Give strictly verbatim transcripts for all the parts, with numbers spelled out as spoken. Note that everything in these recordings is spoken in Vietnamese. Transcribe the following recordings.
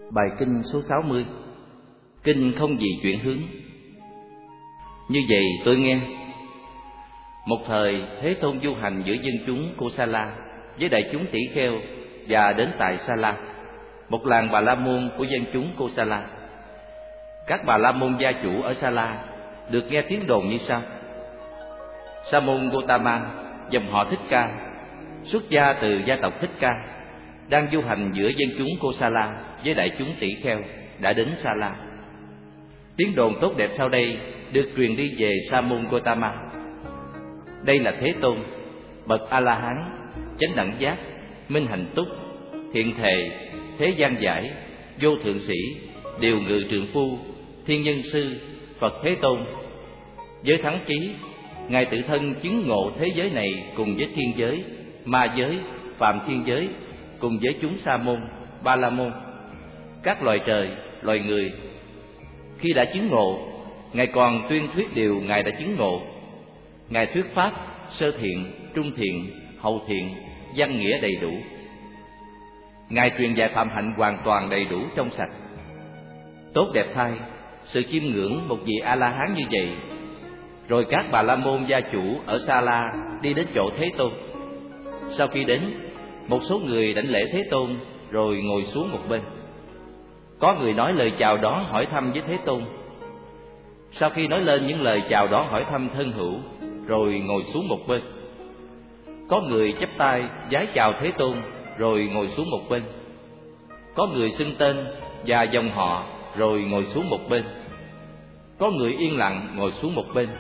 Bài kinh số sáu mươi. Kinh không gì chuyển hướng. Như vậy tôi nghe, một thời Thế Tôn du hành giữa dân chúng Kosala với đại chúng tỷ kheo, và đến tại Sa-la, một làng Bà La Môn của dân chúng Kosala. Các Bà La Môn gia chủ ở Sa-la được nghe tiếng đồn như sau: Sa môn Gotama, dòng họ Thích Ca, xuất gia từ gia tộc Thích Ca, đang du hành giữa dân chúng Kosala với đại chúng tỷ kheo, đã đến Sa-la. Tiếng đồn tốt đẹp sau đây được truyền đi về Sa môn Gotama. Đây là Thế Tôn, bậc A La Hán, chánh đẳng giác, minh hạnh túc, thiện thệ, thế gian giải, vô thượng sĩ, điều ngự trượng phu, thiên nhân sư, Phật Thế Tôn. Với thắng trí, Ngài tự thân chứng ngộ thế giới này cùng với thiên giới, ma giới, phàm thiên giới, cùng với chúng Sa môn, Ba La môn, các loài trời, loài người. Khi đã chứng ngộ, Ngài còn tuyên thuyết điều Ngài đã chứng ngộ. Ngài thuyết pháp sơ thiện, trung thiện, hậu thiện, văn nghĩa đầy đủ. Ngài truyền dạy phạm hạnh hoàn toàn đầy đủ trong sạch. Tốt đẹp thay, sự chiêm ngưỡng một vị A La Hán như vậy. Rồi các Bà La Môn gia chủ ở Sa-la đi đến chỗ Thế Tôn. Sau khi đến, một số người đảnh lễ Thế Tôn rồi ngồi xuống một bên. Có người nói lời chào đón hỏi thăm với Thế Tôn. Sau khi nói lên những lời chào đón hỏi thăm thân hữu, rồi ngồi xuống một bên. Có người chắp tay vái chào Thế Tôn rồi ngồi xuống một bên. Có người xưng tên và dòng họ rồi ngồi xuống một bên. Có người yên lặng ngồi xuống một bên.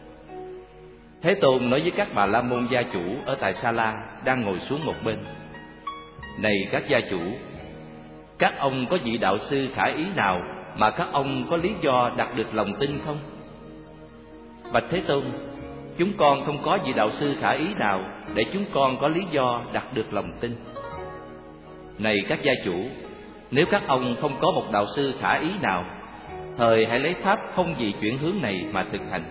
Thế Tôn nói với các Bà La Môn gia chủ ở tại Sa-la đang ngồi xuống một bên: Này các gia chủ, các ông có vị đạo sư khả ý nào mà các ông có lý do đạt được lòng tin không? Bạch Thế Tôn, chúng con không có vị đạo sư khả ý nào để chúng con có lý do đạt được lòng tin. Này các gia chủ, nếu các ông không có một đạo sư khả ý nào, thời hãy lấy pháp không gì chuyển hướng này mà thực hành.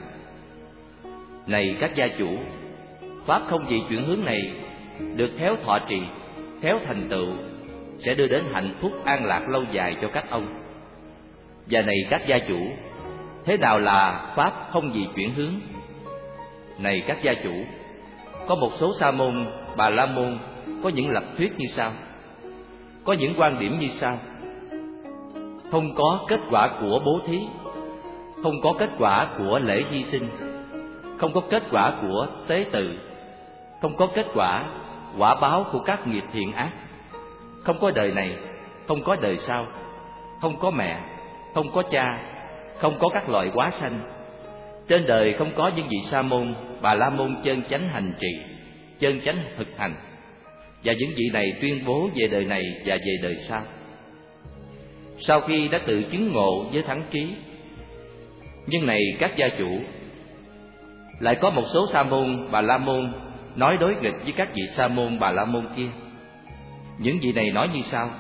Này các gia chủ, pháp không gì chuyển hướng này được khéo thọ trì, khéo thành tựu, sẽ đưa đến hạnh phúc an lạc lâu dài cho các ông. Và này các gia chủ, thế nào là pháp không gì chuyển hướng? Này các gia chủ, có một số Sa môn, Bà La môn có những lập thuyết như sau, có những quan điểm như sau: không có kết quả của bố thí, không có kết quả của lễ hy sinh, không có kết quả của tế tự, không có kết quả quả báo của các nghiệp thiện ác, không có đời này, không có đời sau, không có mẹ, không có cha, không có các loại hóa sanh. Trên đời không có những vị Sa môn, Bà La môn chân chánh hành trì, chân chánh thực hành. Và những vị này tuyên bố về đời này và về đời sau. Sau khi đã tự chứng ngộ với thắng trí. Nhưng này các gia chủ, lại có một số Sa môn, Bà La môn nói đối nghịch với các vị Sa môn, Bà La môn kia. Những vị này nói như sau: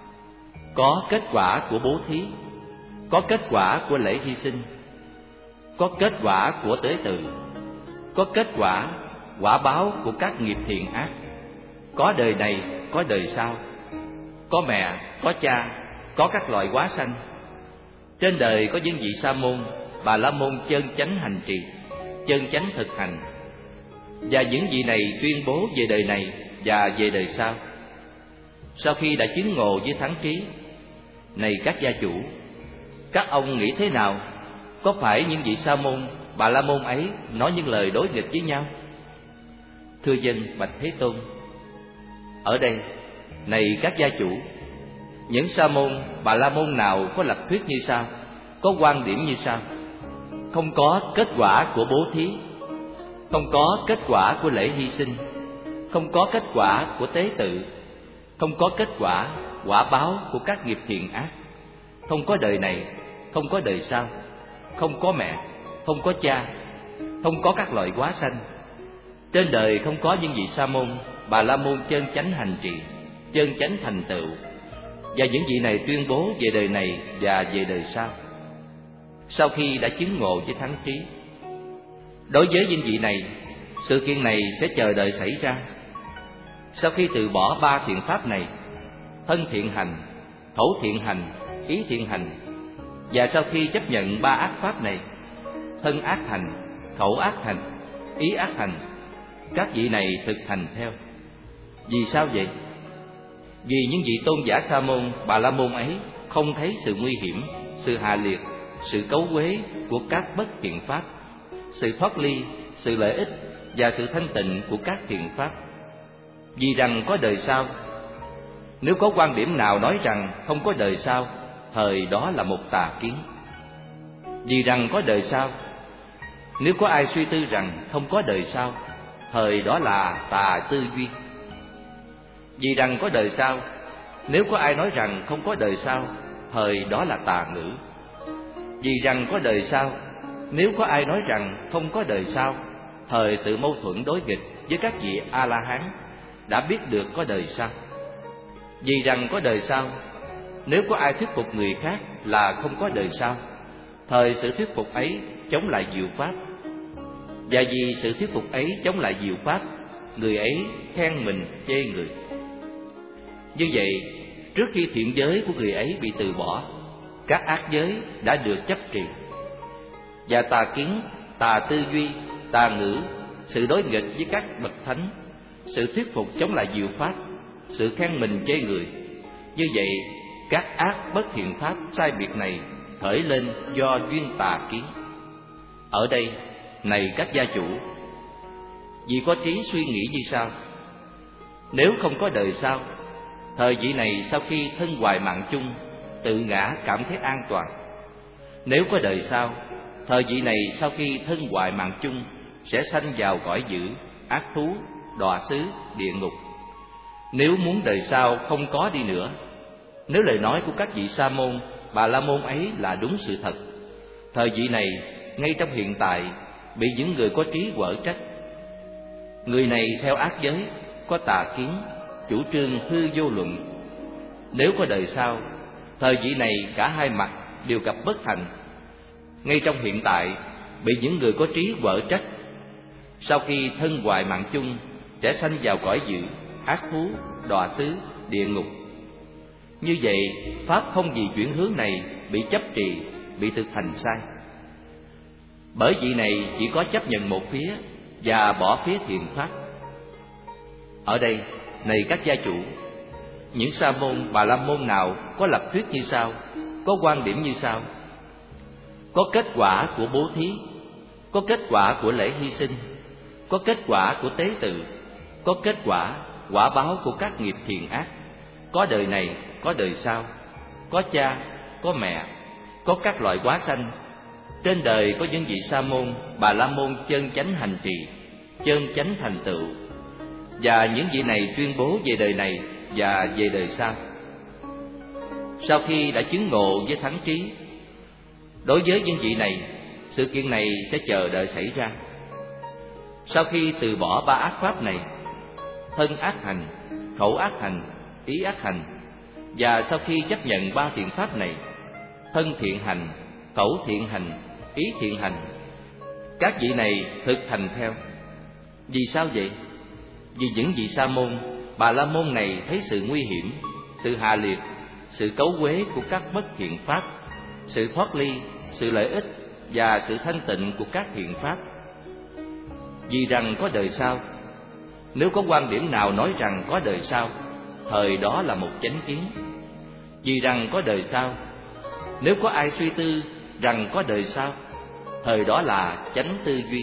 có kết quả của bố thí, có kết quả của lễ hy sinh, có kết quả của tế tự, có kết quả quả báo của các nghiệp thiện ác, có đời này, có đời sau, có mẹ, có cha, có các loại hóa sanh. Trên đời có những vị Sa môn, Bà La môn chân chánh hành trì, chân chánh thực hành. Và những vị này tuyên bố về đời này và về đời sau. Sau khi đã chứng ngộ với thắng trí. Này các gia chủ, các ông nghĩ thế nào? Có phải những vị Sa môn, Bà La môn ấy nói những lời đối nghịch với nhau? Thưa dân, bạch Thế Tôn, ở đây, này các gia chủ, những Sa môn, Bà La môn nào có lập thuyết như sau, có quan điểm như sau: không có kết quả của bố thí, không có kết quả của lễ hy sinh, không có kết quả của tế tự, không có kết quả quả báo của các nghiệp thiện ác, không có đời này, không có đời sau, không có mẹ, không có cha, không có các loại hóa sanh. Trên đời không có những vị Sa môn, Bà La môn chân chánh hành trì, chân chánh thành tựu. Và những vị này tuyên bố về đời này và về đời sau. Sau khi đã chứng ngộ với thắng trí. Đối với những vị này, sự kiện này sẽ chờ đợi xảy ra. Sau khi từ bỏ ba thiện pháp này, thân thiện hành, khẩu thiện hành, ý thiện hành. Và sau khi chấp nhận ba ác pháp này, thân ác hành, khẩu ác hành, ý ác hành, các vị này thực hành theo. Vì sao vậy? Vì những vị tôn giả Sa môn, Bà La môn ấy không thấy sự nguy hiểm, sự hạ liệt, sự cấu uế của các bất thiện pháp, sự thoát ly, sự lợi ích và sự thanh tịnh của các thiện pháp. Vì rằng có đời sau. Nếu có quan điểm nào nói rằng không có đời sau, thời đó là một tà kiến. Vì rằng có đời sau. Nếu có ai suy tư rằng không có đời sau, thời đó là tà tư duy. Vì rằng có đời sau. Nếu có ai nói rằng không có đời sau, thời đó là tà ngữ. Vì rằng có đời sau. Nếu có ai nói rằng không có đời sau, thời tự mâu thuẫn đối nghịch với các vị A-la-hán đã biết được có đời sau. Vì rằng có đời sau. Nếu có ai thuyết phục người khác là không có đời sau, thời sự thuyết phục ấy chống lại diệu pháp. Và vì sự thuyết phục ấy chống lại diệu pháp, người ấy khen mình chê người. Như vậy, trước khi thiện giới của người ấy bị từ bỏ, các ác giới đã được chấp trì. Và tà kiến, tà tư duy, tà ngữ, sự đối nghịch với các bậc thánh, sự thuyết phục chống lại diệu pháp, sự khen mình chê người. Như vậy, các ác bất thiện pháp sai biệt này khởi lên do duyên tà kiến. Ở đây, này các gia chủ, vì có trí suy nghĩ như sau: nếu không có đời sau, thời vị này sau khi thân hoài mạng chung, tự ngã cảm thấy an toàn. Nếu có đời sau, thời vị này sau khi thân hoài mạng chung sẽ sanh vào cõi dữ, ác thú, đọa xứ, địa ngục. Nếu muốn đời sau không có đi nữa, nếu lời nói của các vị Sa môn, Bà La môn ấy là đúng sự thật, thời vị này ngay trong hiện tại bị những người có trí quở trách. Người này theo ác giới, có tà kiến, chủ trương hư vô luận. Nếu có đời sau, thời vị này cả hai mặt đều gặp bất thành. Ngay trong hiện tại bị những người có trí quở trách. Sau khi thân hoại mạng chung sẽ sanh vào cõi dữ, ác thú, đọa xứ, địa ngục. Như vậy, pháp không vì chuyển hướng này bị chấp trì, bị thực hành sai. Bởi vị này chỉ có chấp nhận một phía và bỏ phía thiện pháp. Ở đây, này các gia chủ, những Sa môn, Bà La môn nào có lập thuyết như sau, có quan điểm như sau: có kết quả của bố thí, có kết quả của lễ hy sinh, có kết quả của tế tự, có kết quả, quả báo của các nghiệp thiện ác, có đời này, có đời sau, có cha, có mẹ, có các loại hóa sanh. Trên đời có những vị Sa môn, Bà La môn chân chánh hành trì, chân chánh thành tựu, và những vị này tuyên bố về đời này và về đời sau. Sau khi đã chứng ngộ với thắng trí, đối với những vị này, sự kiện này sẽ chờ đợi xảy ra. Sau khi từ bỏ ba ác pháp này, thân ác hành, khẩu ác hành, ý ác hành, và sau khi chấp nhận ba thiện pháp này, thân thiện hành, khẩu thiện hành, ý thiện hành, các vị này thực hành theo. Vì sao vậy? Vì những vị Sa môn, Bà La môn này thấy sự nguy hiểm, sự hạ liệt, sự cấu uế của các bất thiện pháp, sự thoát ly, sự lợi ích và sự thanh tịnh của các thiện pháp. Vì rằng có đời sau. Nếu có quan điểm nào nói rằng có đời sau, thời đó là một chánh kiến. Vì rằng có đời sau. Nếu có ai suy tư rằng có đời sau, thời đó là chánh tư duy.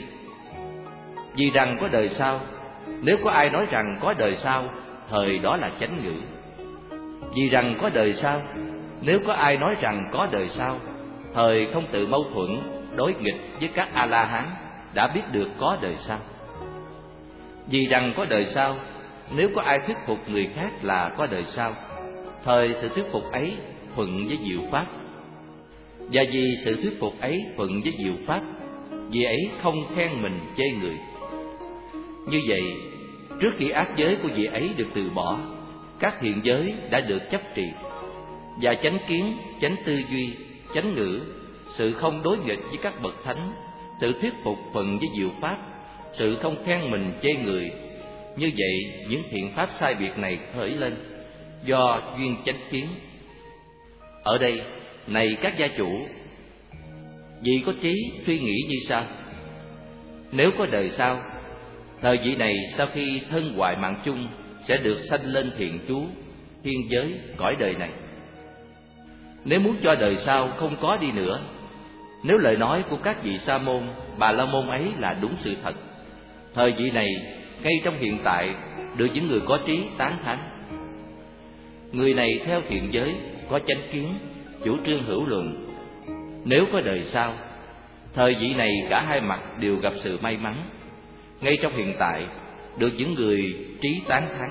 Vì rằng có đời sau. Nếu có ai nói rằng có đời sau, thời đó là chánh ngữ. Vì rằng có đời sau. Nếu có ai nói rằng có đời sau, thời không tự mâu thuẫn, đối nghịch với các A-la-hán đã biết được có đời sau. Vì rằng có đời sau. Nếu có ai thuyết phục người khác là có đời sau, thời sự thuyết phục ấy thuận với diệu pháp. Và vì sự thuyết phục ấy thuận với diệu pháp, vì ấy không khen mình chê người. Như vậy, trước khi ác giới của vị ấy được từ bỏ, các thiện giới đã được chấp trì, và chánh kiến, chánh tư duy, chánh ngữ, sự không đối nghịch với các bậc thánh, sự thuyết phục thuận với diệu pháp, sự không khen mình chê người. Như vậy, những thiện pháp sai biệt này khởi lên do duyên chánh kiến. Ở đây, này các gia chủ, vì có trí suy nghĩ như sau: nếu có đời sau, thời vị này sau khi thân hoại mạng chung sẽ được sanh lên thiện trú, thiên giới, cõi đời này. Nếu muốn cho đời sau không có đi nữa, nếu lời nói của các vị Sa môn, Bà La môn ấy là đúng sự thật, thời vị này ngay trong hiện tại được những người có trí tán thán. Người này theo thiện giới, có chánh kiến, chủ trương hữu luận. Nếu có đời sau, thời vị này cả hai mặt đều gặp sự may mắn, ngay trong hiện tại được những người trí tán thán.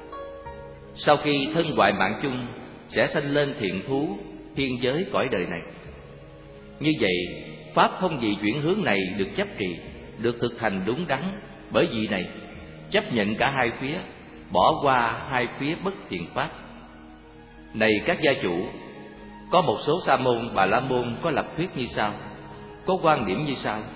Sau khi thân hoại mạng chung sẽ sanh lên thiện thú, thiên giới, cõi đời này. Như vậy, pháp không dị chuyển hướng này được chấp trì, được thực hành đúng đắn. Bởi vì này, chấp nhận cả hai phía, bỏ qua hai phía bất thiện pháp. Này các gia chủ, có một số Sa môn, Bà La môn có lập thuyết như sau, có quan điểm như sau: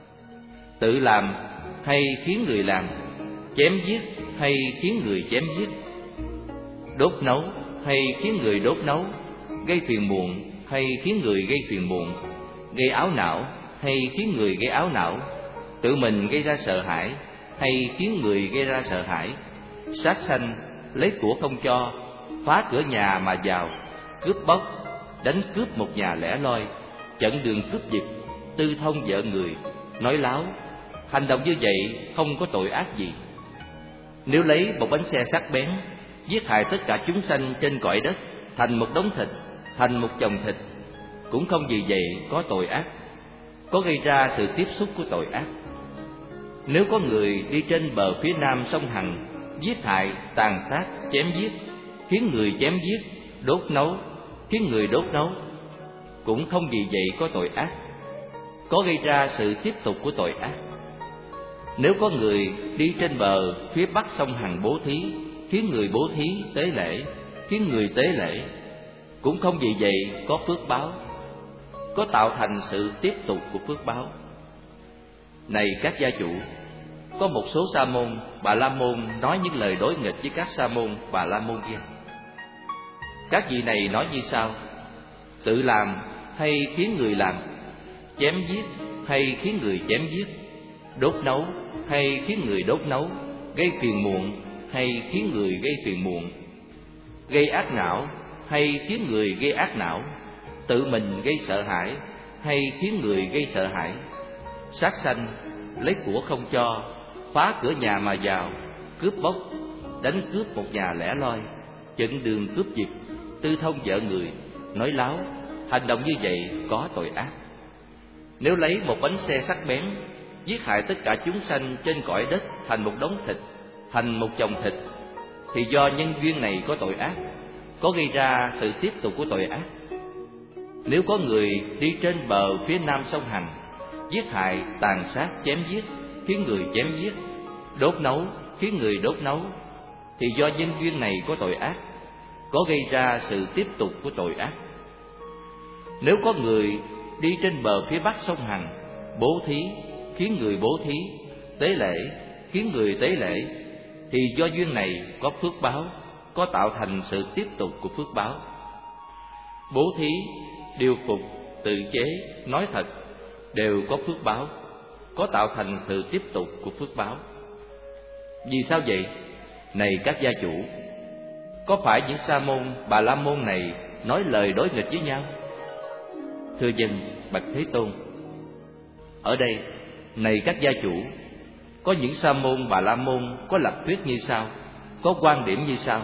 tự làm hay khiến người làm, chém giết hay khiến người chém giết, đốt nấu hay khiến người đốt nấu, gây phiền muộn hay khiến người gây phiền muộn, gây áo não hay khiến người gây áo não, tự mình gây ra sợ hãi hay khiến người gây ra sợ hãi, sát sanh, lấy của không cho, phá cửa nhà mà vào, cướp bóc, đánh cướp một nhà lẻ loi, chặn đường cướp giật, tư thông vợ người, nói láo. Hành động như vậy không có tội ác gì. Nếu lấy một bánh xe sắc bén giết hại tất cả chúng sanh trên cõi đất thành một đống thịt, thành một chồng thịt, cũng không vì vậy có tội ác, có gây ra sự tiếp xúc của tội ác. Nếu có người đi trên bờ phía nam sông Hằng giết hại, tàn sát, chém giết, khiến người chém giết, đốt nấu, khiến người đốt nấu, cũng không vì vậy có tội ác, có gây ra sự tiếp tục của tội ác. Nếu có người đi trên bờ phía bắc sông Hằng bố thí, khiến người bố thí tế lễ, khiến người tế lễ, cũng không vì vậy có phước báo, có tạo thành sự tiếp tục của phước báo. Này các gia chủ, có một số Sa môn, Bà La môn nói những lời đối nghịch với các Sa môn, Bà La môn kia. Các vị này nói như sau: tự làm hay khiến người làm, chém giết hay khiến người chém giết, đốt nấu hay khiến người đốt nấu, gây phiền muộn hay khiến người gây phiền muộn, gây ác não hay khiến người gây ác não, tự mình gây sợ hãi hay khiến người gây sợ hãi, sát sanh, lấy của không cho, phá cửa nhà mà vào, cướp bóc, đánh cướp một nhà lẻ loi, chặn đường cướp giật, tư thông vợ người, nói láo. Hành động như vậy có tội ác. Nếu lấy một bánh xe sắc bén giết hại tất cả chúng sanh trên cõi đất thành một đống thịt, thành một chồng thịt, thì do nhân duyên này có tội ác, có gây ra sự tiếp tục của tội ác. Nếu có người đi trên bờ phía nam sông Hằng giết hại, tàn sát, chém giết, khiến người chém giết, đốt nấu, khiến người đốt nấu, thì do nhân duyên này có tội ác, có gây ra sự tiếp tục của tội ác. Nếu có người đi trên bờ phía bắc sông Hằng bố thí, khiến người bố thí, tế lễ, khiến người tế lễ, thì do duyên này có phước báo, có tạo thành sự tiếp tục của phước báo. Bố thí, điều phục, tự chế, nói thật đều có phước báo, có tạo thành sự tiếp tục của phước báo. Vì sao vậy? Này các gia chủ, có phải những Sa môn, Bà La môn này nói lời đối nghịch với nhau? Thưa dân, bạch Thế Tôn, ở đây, này các gia chủ, có những Sa môn, Bà La môn có lập thuyết như sau, có quan điểm như sau: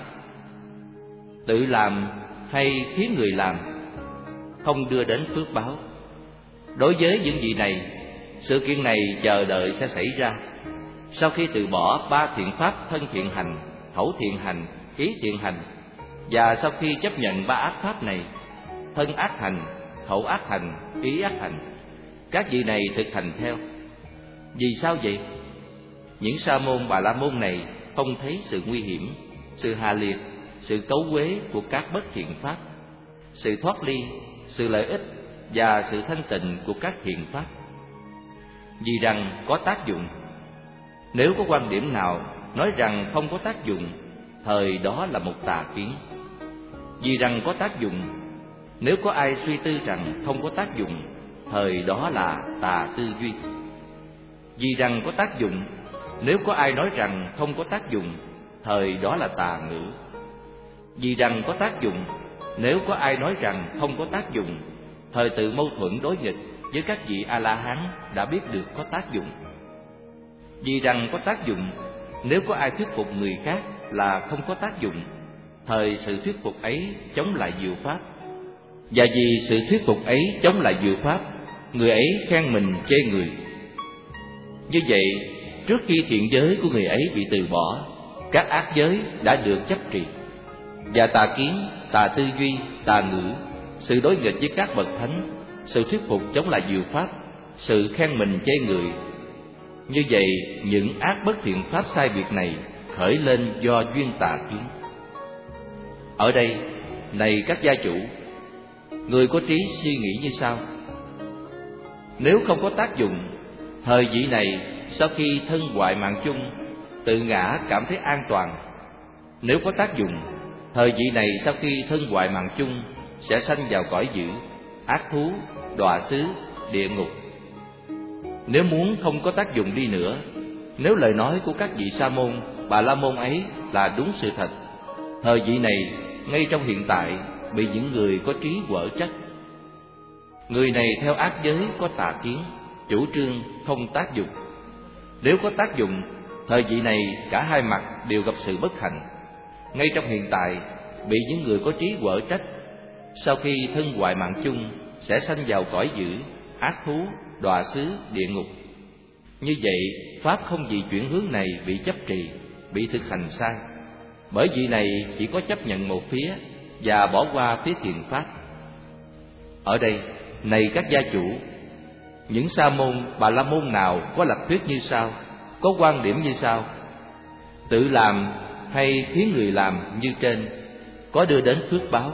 tự làm hay khiến người làm không đưa đến phước báo. Đối với những vị này, sự kiện này chờ đợi sẽ xảy ra sau khi từ bỏ ba thiện pháp thân thiện hành, khẩu thiện hành, ý thiện hành, và sau khi chấp nhận ba ác pháp này, thân ác hành, khẩu ác hành, ý ác hành, các vị này thực hành theo. Vì sao vậy? Những Sa môn, Bà La môn này không thấy sự nguy hiểm, sự hà liệt, sự cấu uế của các bất thiện pháp, sự thoát ly, sự lợi ích và sự thanh tịnh của các thiện pháp. Vì rằng có tác dụng. Nếu có quan điểm nào nói rằng không có tác dụng, thời đó là một tà kiến. Vì rằng có tác dụng, nếu có ai suy tư rằng không có tác dụng, thời đó là tà tư duy. Vì rằng có tác dụng, nếu có ai nói rằng không có tác dụng, thời đó là tà ngữ. Vì rằng có tác dụng, nếu có ai nói rằng không có tác dụng, thời tự mâu thuẫn đối nghịch với các vị A-la-hán đã biết được có tác dụng. Vì rằng có tác dụng, nếu có ai thuyết phục người khác là không có tác dụng, thời sự thuyết phục ấy chống lại diệu pháp. Và vì sự thuyết phục ấy chống lại diệu pháp, người ấy khen mình chê người. Như vậy, trước khi thiện giới của người ấy bị từ bỏ, các ác giới đã được chấp trì. Và tà kiến, tà tư duy, tà ngữ, sự đối nghịch với các bậc thánh, sự thuyết phục chống lại diệu pháp, sự khen mình chê người. Như vậy, những ác bất thiện pháp sai biệt này khởi lên do duyên tà kiến. Ở đây, này các gia chủ, người có trí suy nghĩ như sau: nếu không có tác dụng, thời vị này sau khi thân hoại mạng chung, tự ngã cảm thấy an toàn. Nếu có tác dụng, thời vị này sau khi thân hoại mạng chung sẽ sanh vào cõi dữ, ác thú, đọa xứ, địa ngục. Nếu muốn không có tác dụng đi nữa, nếu lời nói của các vị Sa môn, Bà La môn ấy là đúng sự thật, thời vị này ngay trong hiện tại bị những người có trí quở trách. Người này theo ác giới có tà kiến, chủ trương không tác dụng. Nếu có tác dụng, thời vị này cả hai mặt đều gặp sự bất hạnh. Ngay trong hiện tại bị những người có trí quở trách, sau khi thân hoại mạng chung sẽ sanh vào cõi dữ, ác thú, đọa xứ, địa ngục. Như vậy, pháp không vì chuyển hướng này bị chấp trì, bị thực hành sai. Bởi vị này chỉ có chấp nhận một phía và bỏ qua phía thiện pháp. Ở đây, này các gia chủ, những Sa môn, Bà La môn nào có lập thuyết như sau, có quan điểm như sau: tự làm hay khiến người làm như trên, có đưa đến phước báo.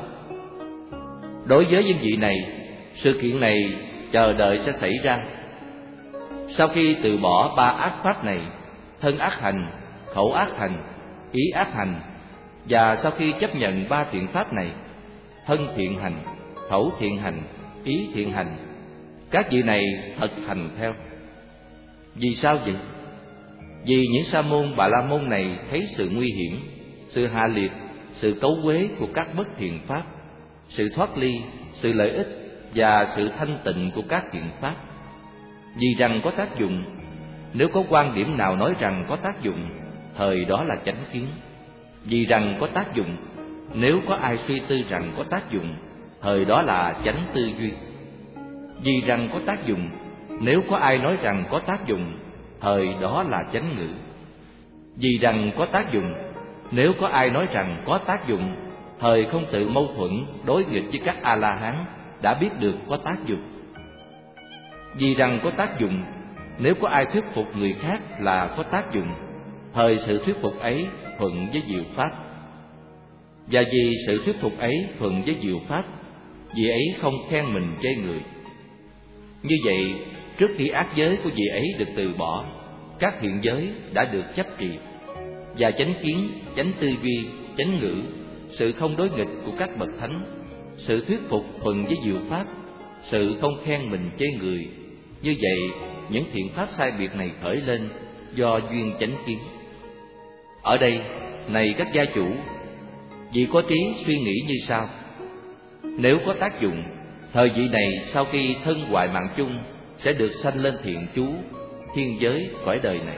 Đối với những vị này, sự kiện này chờ đợi sẽ xảy ra. Sau khi từ bỏ ba ác pháp này, thân ác hành, khẩu ác hành, ý ác hành, và sau khi chấp nhận ba thiện pháp này, thân thiện hành, khẩu thiện hành, ý thiện hành, các vị này thực hành theo. Vì sao vậy? Vì những Sa môn, Bà La môn này thấy sự nguy hiểm, sự hạ liệt, sự cấu uế của các bất thiện pháp, sự thoát ly, sự lợi ích và sự thanh tịnh của các thiện pháp. Vì rằng có tác dụng, nếu có quan điểm nào nói rằng có tác dụng, thời đó là chánh kiến. Vì rằng có tác dụng, nếu có ai suy tư rằng có tác dụng, thời đó là chánh tư duy. Vì rằng có tác dụng, nếu có ai nói rằng có tác dụng, thời đó là chánh ngữ. Vì rằng có tác dụng, nếu có ai nói rằng có tác dụng, thời không tự mâu thuẫn đối nghịch với các A-la-hán đã biết được có tác dụng. Vì rằng có tác dụng, nếu có ai thuyết phục người khác là có tác dụng, thời sự thuyết phục ấy thuận với diệu pháp. Và vì sự thuyết phục ấy thuận với diệu pháp, vị ấy không khen mình chê người. Như vậy, trước khi ác giới của vị ấy được từ bỏ, các thiện giới đã được chấp trì, và chánh kiến, chánh tư duy, chánh ngữ, sự không đối nghịch của các bậc thánh, sự thuyết phục thuận với diệu pháp, sự không khen mình chê người. Như vậy, những thiện pháp sai biệt này khởi lên do duyên chánh kiến. Ở đây, này các gia chủ, vị có trí suy nghĩ như sau: nếu có tác dụng, thời vị này sau khi thân hoại mạng chung sẽ được sanh lên thiện chú, thiên giới, cõi đời này.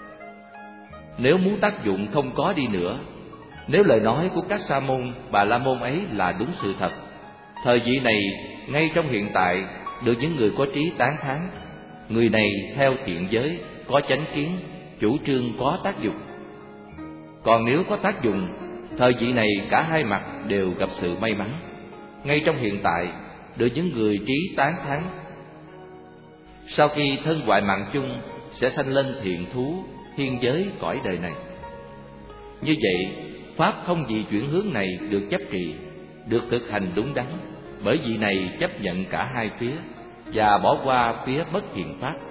Nếu muốn tác dụng không có đi nữa, nếu lời nói của các Sa môn, Bà La môn ấy là đúng sự thật, thời vị này ngay trong hiện tại được những người có trí tán thán. Người này theo thiện giới, có chánh kiến, chủ trương có tác dụng. Còn nếu có tác dụng, thời vị này cả hai mặt đều gặp sự may mắn, ngay trong hiện tại được những người trí tán thán. Sau khi thân hoại mạng chung sẽ sanh lên thiện thú, thiên giới, cõi đời này. Như vậy, pháp không vì chuyển hướng này được chấp trì, được thực hành đúng đắn, bởi vị này chấp nhận cả hai phía và bỏ qua phía bất thiện pháp.